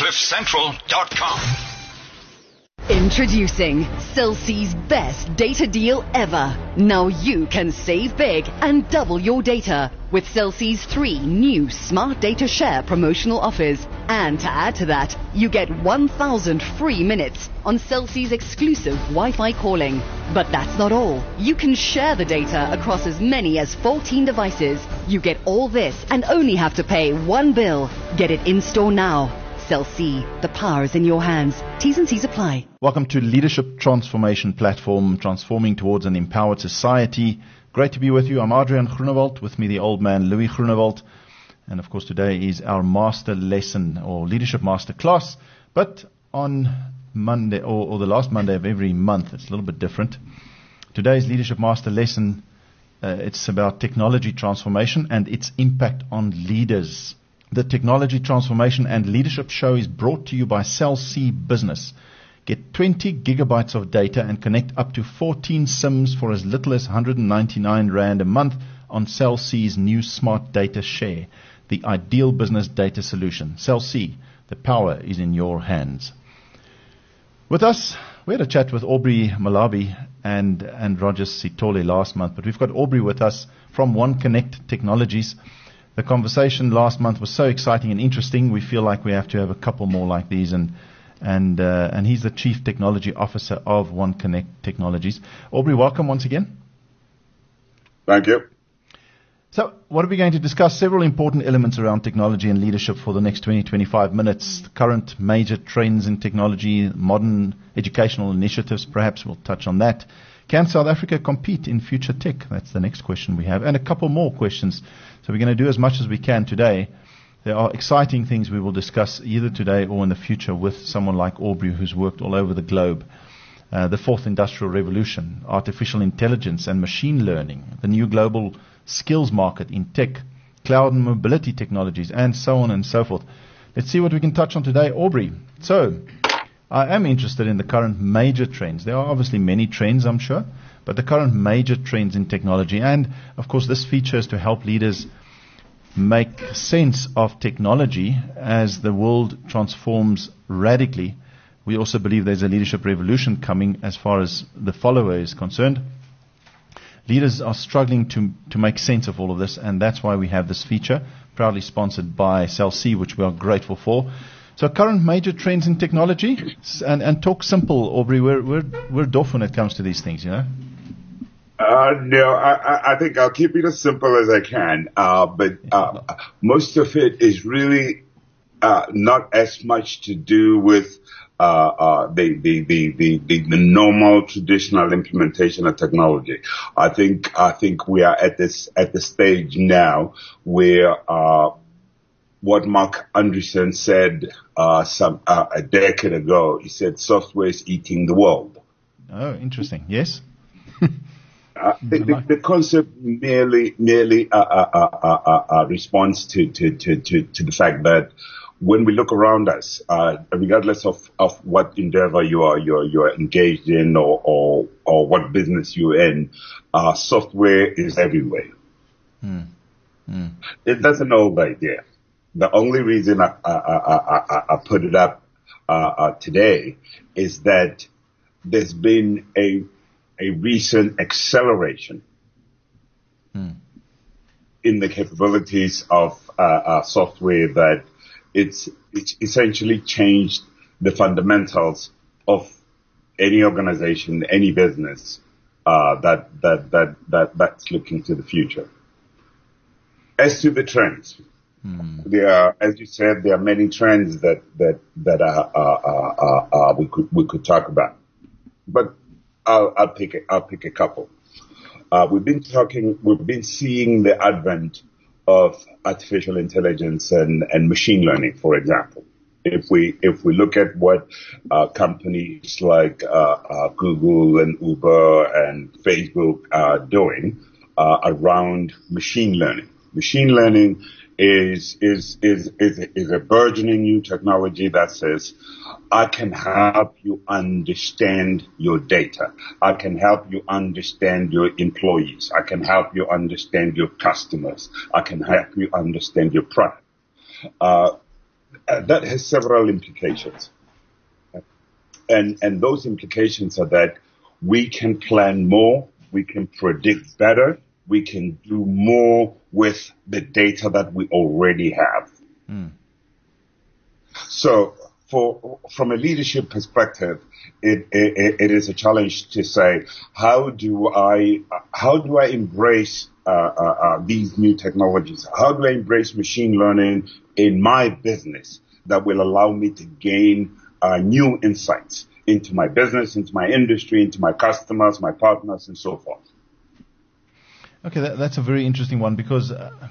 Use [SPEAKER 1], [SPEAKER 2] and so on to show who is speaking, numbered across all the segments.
[SPEAKER 1] CliffCentral.com.
[SPEAKER 2] Introducing Cell C's best data deal ever. Now you can save big and double your data with Cell C's 3 new Smart Data Share promotional offers. And to add to that, you get 1,000 free minutes on Cell C's exclusive Wi-Fi calling. But that's not all. You can share the data across as many as 14 devices. You get all this and only have to pay one bill. Get it in store now. Cell C, the power is in your hands. T's and C's apply.
[SPEAKER 3] Welcome to Leadership Transformation Platform, transforming towards an empowered society. Great to be with you. I'm Adrian Groenewald, with me the old man Louis Groenewald. And of course today is our master lesson or leadership master class. But on Monday or the last Monday of every month, it's a little bit different. Today's leadership master lesson, it's about technology transformation and its impact on leaders. The Technology Transformation and Leadership Show is brought to you by Cell C Business. Get 20 gigabytes of data and connect up to 14 SIMs for as little as 199 Rand a month on Cell C's new Smart Data Share, the ideal business data solution. Cell C, the power is in your hands. With us, we had a chat with Aubrey Malabi and Rogers Sitole last month, but we've got Aubrey with us from OneConnect Technologies. The conversation last month was so exciting and interesting. We feel like we have to have a couple more like these, and he's the Chief Technology Officer of OneConnect Technologies. Aubrey, welcome once again.
[SPEAKER 4] Thank you.
[SPEAKER 3] So, what are we going to discuss? Several important elements around technology and leadership for the next 20-25 minutes. The current major trends in technology, modern educational initiatives, perhaps we'll touch on that. Can South Africa compete in future tech? That's the next question we have. And a couple more questions. So we're going to do as much as we can today. There are exciting things we will discuss either today or in the future with someone like Aubrey, who's worked all over the globe. The fourth industrial revolution, artificial intelligence and machine learning, the new global skills market in tech, cloud and mobility technologies, and so on and so forth. Let's see what we can touch on today. Aubrey, so I am interested in the current major trends. There are obviously many trends, I'm sure, but the current major trends in technology. And, of course, this feature is to help leaders make sense of technology as the world transforms radically. We also believe there's a leadership revolution coming as far as the follower is concerned. Leaders are struggling to make sense of all of this, and that's why we have this feature, proudly sponsored by Cell C, which we are grateful for. So current major trends in technology, and talk simple, Aubrey. We're doff when it comes to these things, you know.
[SPEAKER 4] No, I think I'll keep it as simple as I can. But most of it is really not as much to do with the normal traditional implementation of technology. I think we are at the stage now where what Mark Andreessen said a decade ago. He said software is eating the world.
[SPEAKER 3] Oh, interesting. Yes.
[SPEAKER 4] The concept merely responds to the fact that when we look around us, regardless of what endeavor you're engaged in or what business you're in, software is everywhere. That's an old idea. The only reason I put it up today is that there's been a recent acceleration in the capabilities of software that it's essentially changed the fundamentals of any organization, any business that's looking to the future. As to the trends, there are, as you said, there are many trends that we could talk about, but I'll pick a couple. We've been seeing the advent of artificial intelligence and machine learning, for example. If we look at what companies like Google and Uber and Facebook are doing around machine learning. Machine learning is a burgeoning new technology that says, I can help you understand your data. I can help you understand your employees. I can help you understand your customers. I can help you understand your product. that has several implications. And those implications are that we can plan more, we can predict better, we can do more with the data that we already have. So from a leadership perspective, it is a challenge to say, how do I embrace these new technologies? How do I embrace machine learning in my business that will allow me to gain new insights into my business, into my industry, into my customers, my partners, and so forth?
[SPEAKER 3] Okay, that's a very interesting one, because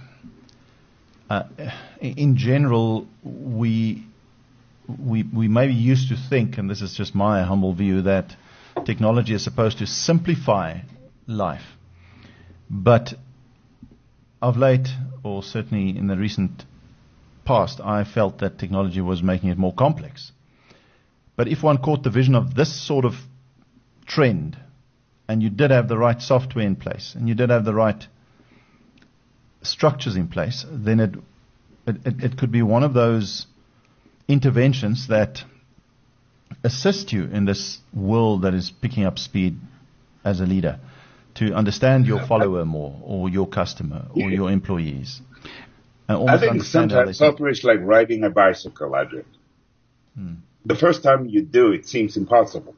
[SPEAKER 3] in general, we maybe used to think, and this is just my humble view, that technology is supposed to simplify life. But of late, or certainly in the recent past, I felt that technology was making it more complex. But if one caught the vision of this sort of trend, and you did have the right software in place, and you did have the right structures in place, then it could be one of those interventions that assist you in this world that is picking up speed as a leader, to understand your follower more, or your customer, or your employees.
[SPEAKER 4] I think sometimes software is like riding a bicycle, Adrian. The first time you do it seems impossible.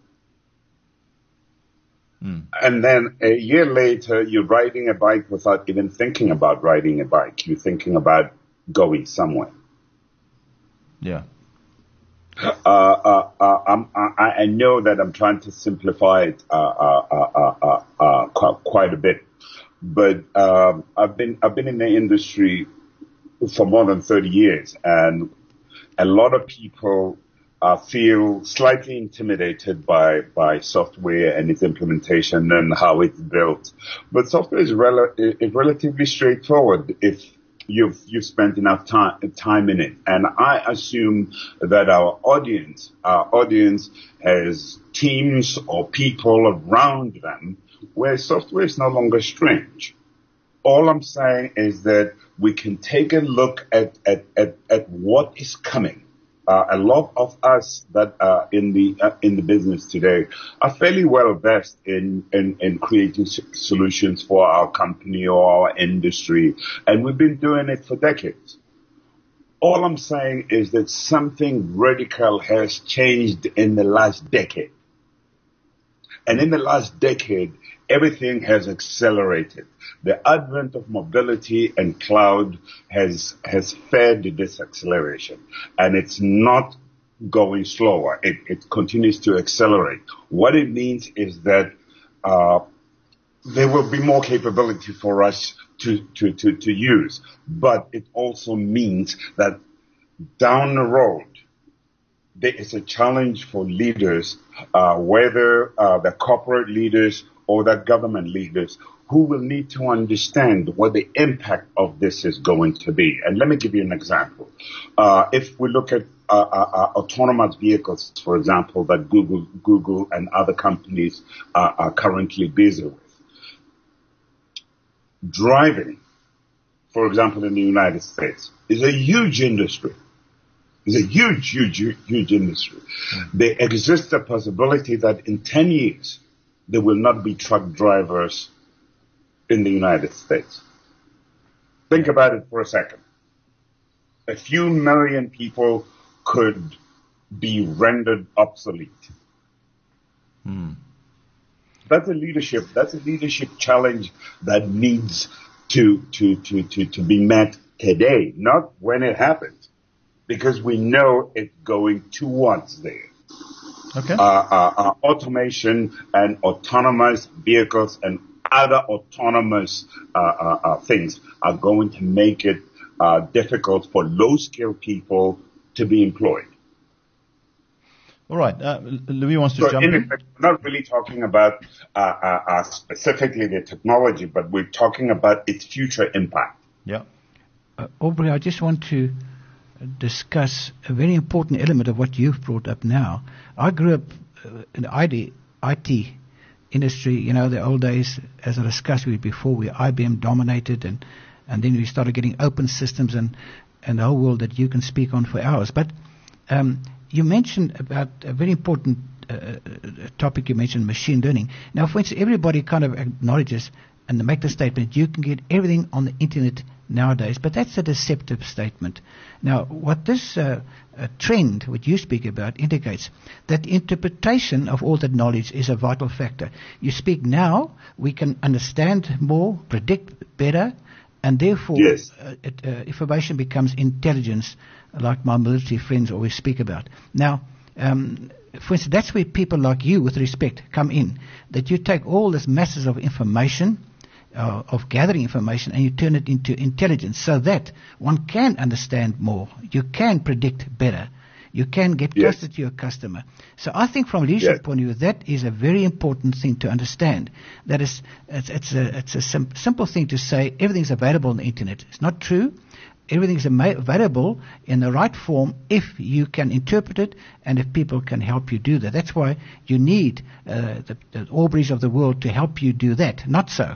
[SPEAKER 4] And then a year later, you're riding a bike without even thinking about riding a bike. You're thinking about going somewhere.
[SPEAKER 3] Yeah.
[SPEAKER 4] I know that I'm trying to simplify it quite a bit, but I've been in the industry for more than 30 years, and a lot of people feel slightly intimidated by software and its implementation and how it's built. But software is relatively straightforward if you've spent enough time in it. And I assume that our audience has teams or people around them where software is no longer strange. All I'm saying is that we can take a look at what is coming. A lot of us that are in the business today are fairly well versed in creating solutions for our company or our industry, and we've been doing it for decades. All I'm saying is that something radical has changed in the last decade. And in the last decade, everything has accelerated. The advent of mobility and cloud has fed this acceleration, and it's not going slower. It continues to accelerate. What it means is that there will be more capability for us to use, but it also means that down the road, there is a challenge for leaders, whether the corporate leaders or the government leaders, who will need to understand what the impact of this is going to be. And let me give you an example. If we look at autonomous vehicles, for example, that Google and other companies are currently busy with. Driving, for example, in the United States, is a huge industry. It's a huge industry. There exists a possibility that in 10 years, there will not be truck drivers in the United States. Think about it for a second. A few million people could be rendered obsolete. That's a leadership challenge that needs to be met today, not when it happens, because we know it's going towards there.
[SPEAKER 3] Okay.
[SPEAKER 4] Automation and autonomous vehicles and other autonomous things are going to make it difficult for low-skilled people to be employed.
[SPEAKER 3] All right. Louis wants to jump in.
[SPEAKER 4] We're not really talking about specifically the technology, but we're talking about its future impact.
[SPEAKER 3] Yeah.
[SPEAKER 1] Aubrey, I just want to discuss a very important element of what you've brought up now. I grew up in the IT industry, the old days, as I discussed with you before, where IBM dominated, and then we started getting open systems, and and the whole world that you can speak on for hours. But you mentioned about a very important topic. You mentioned machine learning. Now, for instance, everybody kind of acknowledges and make the statement, you can get everything on the internet nowadays, but that's a deceptive statement. Now, what this trend, which you speak about, indicates that interpretation of all that knowledge is a vital factor. You speak now, we can understand more, predict better, and therefore
[SPEAKER 4] Yes.
[SPEAKER 1] Information becomes intelligence, like my military friends always speak about. Now, for instance, that's where people like you, with respect, come in, that you take all this masses of information, of gathering information, and you turn it into intelligence so that one can understand more. You can predict better. You can get closer to your customer. So I think from a leadership point of view, that is a very important thing to understand. That is, it's a simple thing to say everything's available on the internet. It's not true. Everything is available in the right form if you can interpret it and if people can help you do that. That's why you need the Aubreys of the world to help you do that. Not so.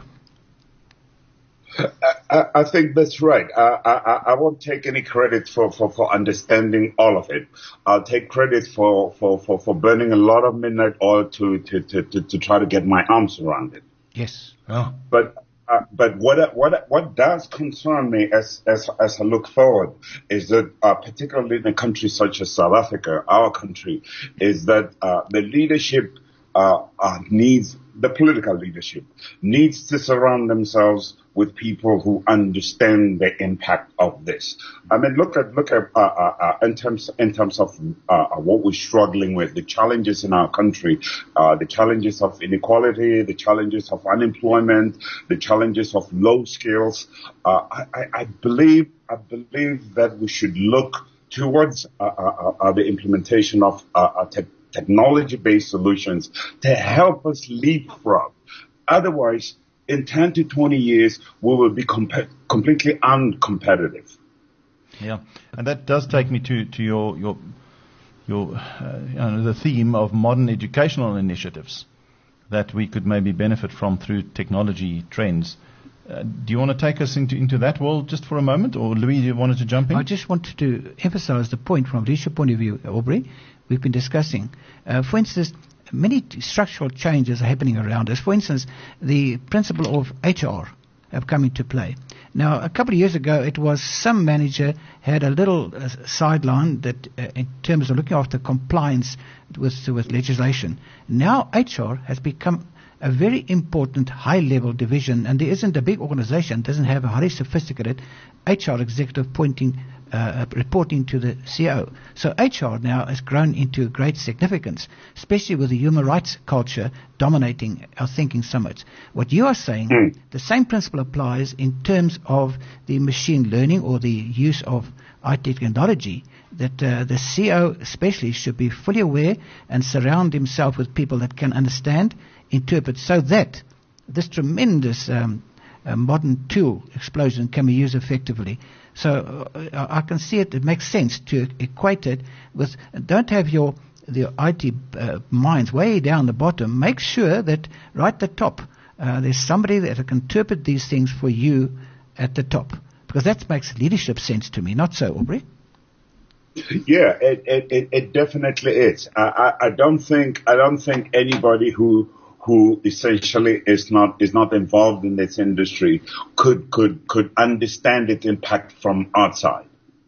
[SPEAKER 4] I think that's right. I won't take any credit for understanding all of it. I'll take credit for burning a lot of midnight oil to try to get my arms around it.
[SPEAKER 1] Yes.
[SPEAKER 3] Oh.
[SPEAKER 4] But what does concern me as I look forward is that particularly in a country such as South Africa, our country, is that the leadership needs, the political leadership needs to surround themselves with people who understand the impact of this. I mean, look at in terms of what we're struggling with, the challenges in our country, the challenges of inequality, the challenges of unemployment, the challenges of low skills. I believe that we should look towards the implementation of technology-based solutions to help us leapfrog. Otherwise, in 10 to 20 years, we will be completely uncompetitive.
[SPEAKER 3] Yeah, and that does take me to your the theme of modern educational initiatives that we could maybe benefit from through technology trends. Do you want to take us into that world just for a moment, or Louis, you wanted to jump in?
[SPEAKER 1] I just wanted to emphasize the point from a leadership point of view, Aubrey, we've been discussing. For instance, many structural changes are happening around us. For instance, the principle of HR have come into play. Now, a couple of years ago, it was some manager had a little sideline that in terms of looking after compliance with legislation. Now, HR has become a very important high-level division, and there isn't a big organization, doesn't have a highly sophisticated HR executive reporting to the CEO. So HR now has grown into great significance, especially with the human rights culture dominating our thinking so much. What you are saying, the same principle applies in terms of the machine learning or the use of IT technology, that the CEO especially should be fully aware and surround himself with people that can understand, interpret, so that this tremendous modern tool explosion can be used effectively. So I can see it makes sense to equate it with, don't have the IT minds way down the bottom. Make sure that right at the top there's somebody that can interpret these things for you at the top, because that makes leadership sense to me. Not so, Aubrey?
[SPEAKER 4] Yeah, it definitely is. I don't think anybody who essentially is not involved in this industry could understand its impact from outside.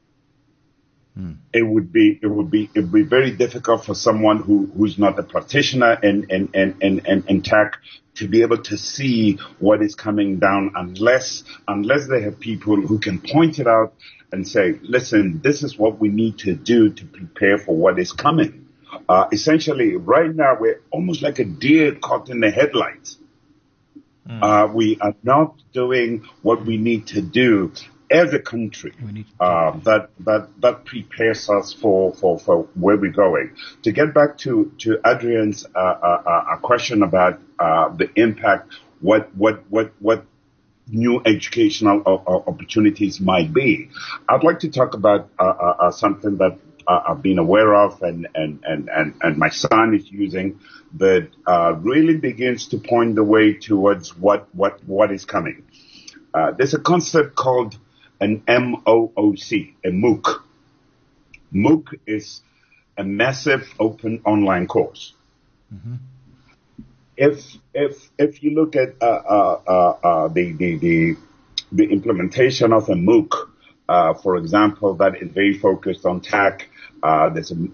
[SPEAKER 4] It would be very difficult for someone who's not a practitioner in tech to be able to see what is coming down unless they have people who can point it out and say, listen, this is what we need to do to prepare for what is coming. Essentially, right now, we're almost like a deer caught in the headlights. We are not doing what we need to do as a country that prepares us for where we're going. To get back to Adrian's question about the impact, what new educational opportunities might be, I'd like to talk about something that I've been aware of and my son is using, that really begins to point the way towards what is coming. There's a concept called an MOOC, a MOOC. MOOC is a massive open online course. Mm-hmm. If you look at the implementation of a MOOC, for example, that is very focused on tech. There's a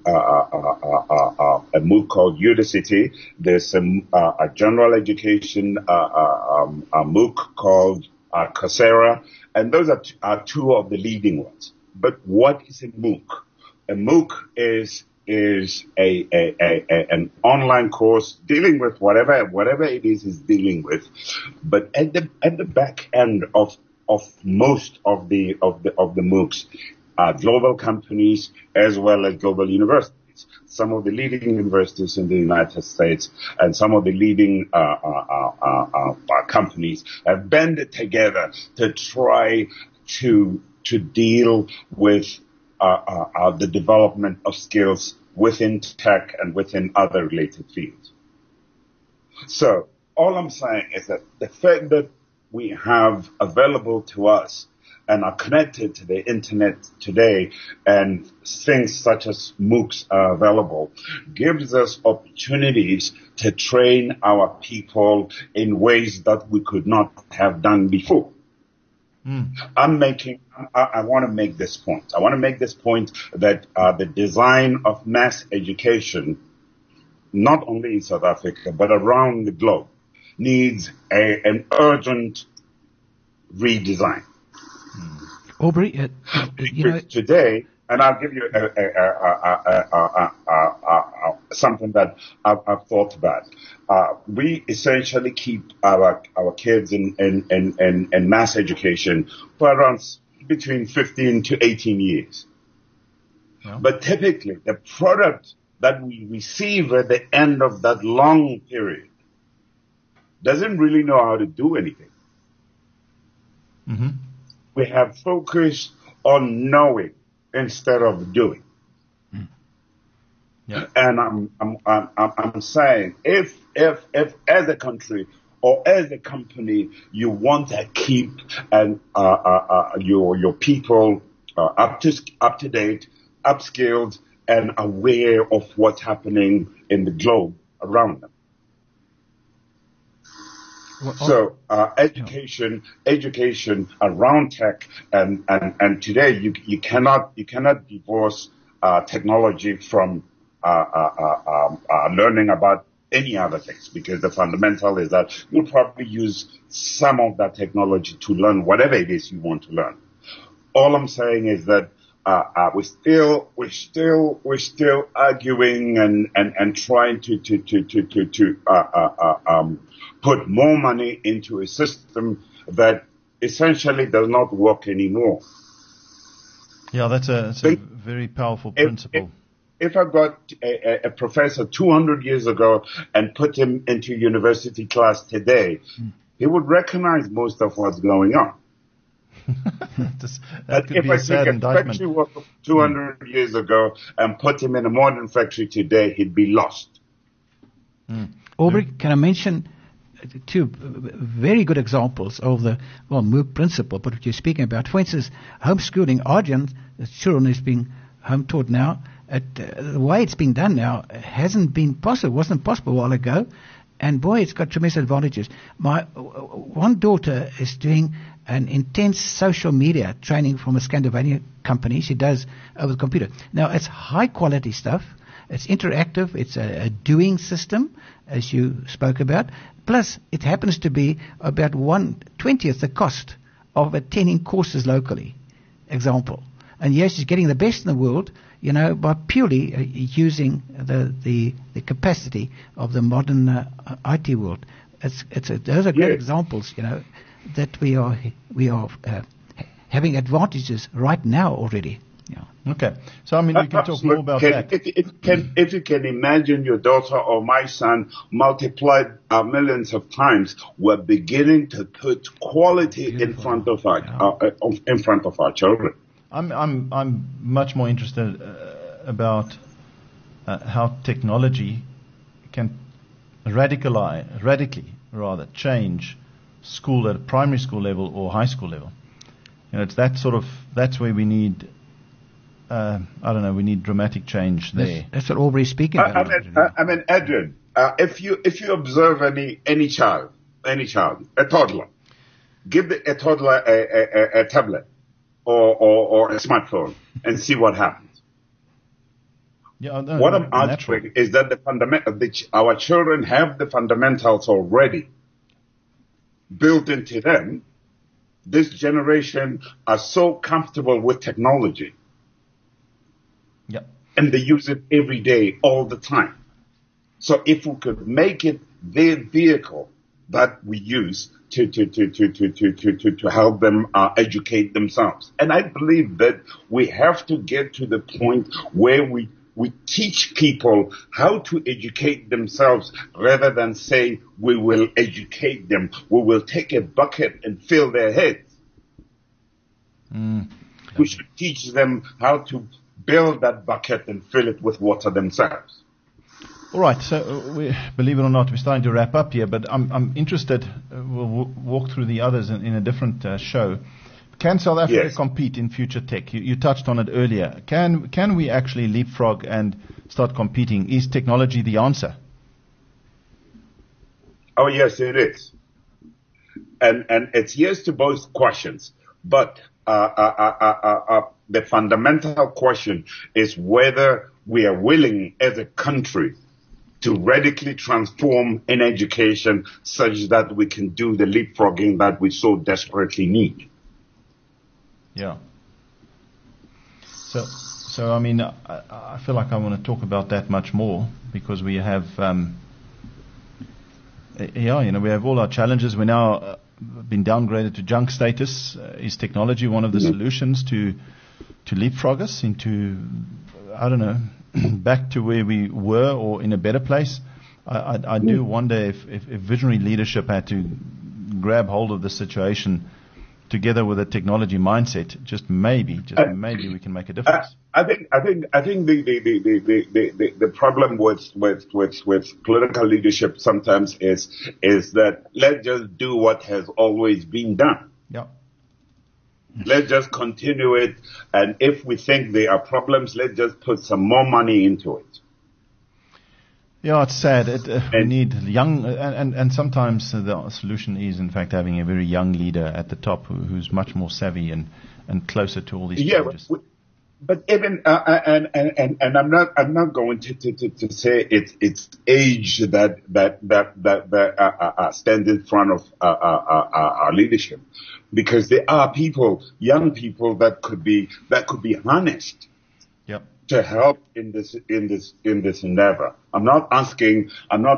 [SPEAKER 4] MOOC called Udacity. There's a general education a MOOC called Coursera, and those are two of the leading ones. But what is a MOOC? A MOOC is an online course dealing with whatever it is dealing with, but at the back end of most of the MOOCs are global companies as well as global universities. Some of the leading universities in the United States and some of the leading companies have banded together to try to deal with the development of skills within tech and within other related fields. So all I'm saying is that the fact that we have available to us and are connected to the internet today, and things such as MOOCs are available, gives us opportunities to train our people in ways that we could not have done before. I want to make this point. I want to make this point that the design of mass education, not only in South Africa, but around the globe, needs an urgent redesign.
[SPEAKER 1] Aubrey,
[SPEAKER 4] today, and I'll give you something that I've thought about. We essentially keep our kids in mass education for around between 15 to 18 years. Yeah. But typically, the product that we receive at the end of that long period doesn't really know how to do anything. Mm-hmm. We have focused on knowing instead of doing. Yeah. And I'm saying if as a country or as a company you want to keep your people up to date, upskilled, and aware of what's happening in the globe around them. So education around tech, and today you cannot divorce technology from learning about any other things, because the fundamental is that you'll probably use some of that technology to learn whatever it is you want to learn. All I'm saying is that we're still arguing and trying to put more money into a system that essentially does not work anymore.
[SPEAKER 3] Yeah, that's a very powerful principle.
[SPEAKER 4] If I got a professor 200 years ago and put him into university class today, he would recognize most of what's going on.
[SPEAKER 3] that could be a sad indictment.
[SPEAKER 4] If I took a factory worker 200 years ago and put him in a modern factory today, he'd be lost.
[SPEAKER 1] Aubrey, can I mention two very good examples of the MOOC principle, but what you're speaking about? For instance, homeschooling. Arjun's children is being home taught now. The way it's being done now wasn't possible a while ago, and boy, it's got tremendous advantages. My one daughter is doing an intense social media training from a Scandinavian company. She does over the computer. Now, it's high quality stuff. It's interactive. It's a doing system, as you spoke about. Plus, it happens to be about 1/20th the cost of attending courses locally. Example. And yes, she's getting the best in the world, by purely using the capacity of the modern IT world. Those are great examples, that we are having advantages right now already. Yeah.
[SPEAKER 3] Okay, so we can talk more about that.
[SPEAKER 4] If you can imagine your daughter or my son multiplied millions of times, we're beginning to put quality in front of our children.
[SPEAKER 3] I'm much more interested about how technology can radically change school at a primary school level or high school level. It's that's where we need, we need dramatic change there.
[SPEAKER 1] That's what Aubrey's speaking about.
[SPEAKER 4] I mean, Adrian, if you observe any child, a toddler, give a toddler a tablet or a smartphone and see what happens.
[SPEAKER 3] Yeah,
[SPEAKER 4] what I'm arguing is that our children have the fundamentals already built into them. This generation are so comfortable with technology.
[SPEAKER 3] Yeah.
[SPEAKER 4] And they use it every day, all the time. So if we could make it their vehicle that we use to help them educate themselves. And I believe that we have to get to the point where we teach people how to educate themselves rather than say we will educate them. We will take a bucket and fill their heads. We should teach them how to build that bucket and fill it with water themselves.
[SPEAKER 3] All right, so believe it or not, we're starting to wrap up here, but I'm interested, we'll walk through the others in a different show. Can South Africa compete in future tech? You touched on it earlier. Can we actually leapfrog and start competing? Is technology the answer?
[SPEAKER 4] Oh, yes, it is. And it's yes to both questions. But the fundamental question is whether we are willing as a country to radically transform in education such that we can do the leapfrogging that we so desperately need.
[SPEAKER 3] Yeah. So I mean, I feel like I want to talk about that much more because we have, we have all our challenges. We're now been downgraded to junk status. Is technology one of the solutions to leapfrog us into, back to where we were or in a better place? I do wonder if visionary leadership had to grab hold of the situation together with a technology mindset, maybe we can make a difference.
[SPEAKER 4] I think the problem with political leadership sometimes is that let's just do what has always been done.
[SPEAKER 3] Yeah.
[SPEAKER 4] Let's just continue it, and if we think there are problems, let's just put some more money into it.
[SPEAKER 3] Yeah, it's sad. We need young, and sometimes the solution is, in fact, having a very young leader at the top who's much more savvy and closer to all these changes.
[SPEAKER 4] But even and I'm not going to say it's age that stands in front of our leadership, because there are young people that could be harnessed.
[SPEAKER 3] Yep.
[SPEAKER 4] To help in this endeavor. I'm not asking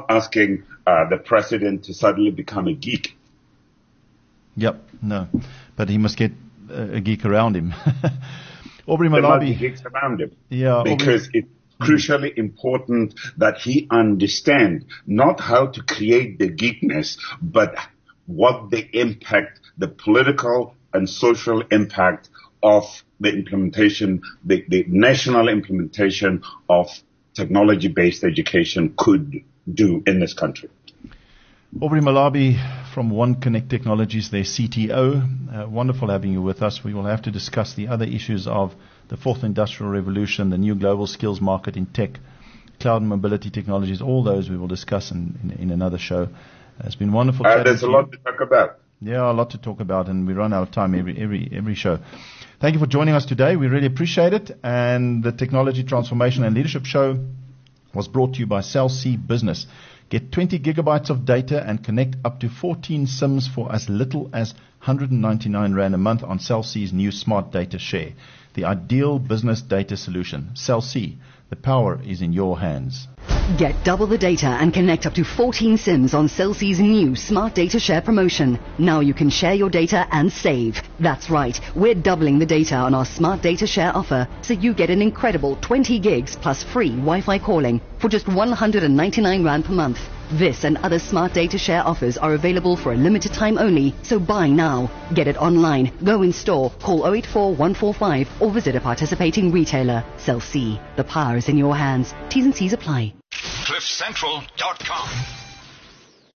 [SPEAKER 4] the president to suddenly become a geek.
[SPEAKER 3] Yep, no, but he must get a geek around him. Aubrey Malabi.
[SPEAKER 4] There must be geeks around him.
[SPEAKER 3] Yeah,
[SPEAKER 4] because it's crucially important that he understand not how to create the geekness, but what the impact, the political and social impact of the implementation, the national implementation of technology-based education could do in this country.
[SPEAKER 3] Aubrey Malabi from One Connect Technologies, their CTO. Wonderful having you with us. We will have to discuss the other issues of the fourth industrial revolution, the new global skills market in tech, cloud and mobility technologies. All those we will discuss in another show. It's been wonderful.
[SPEAKER 4] There's a lot to talk about.
[SPEAKER 3] Yeah, a lot to talk about, and we run out of time every show. Thank you for joining us today. We really appreciate it. And the Technology Transformation and Leadership Show was brought to you by Cell C Business. Get 20 gigabytes of data and connect up to 14 SIMs for as little as 199 Rand a month on Cell C's new Smart Data Share. The ideal business data solution. Cell C. The power is in your hands.
[SPEAKER 2] Get double the data and connect up to 14 SIMs on Cell C's new Smart Data Share promotion. Now you can share your data and save. That's right, we're doubling the data on our Smart Data Share offer, so you get an incredible 20 gigs plus free Wi-Fi calling for just 199 Rand per month. This and other Smart Data Share offers are available for a limited time only, so buy now. Get it online, go in store, call 084-145 or visit a participating retailer. Cell C, the power is in your hands. T's and C's apply.
[SPEAKER 5] CliffCentral.com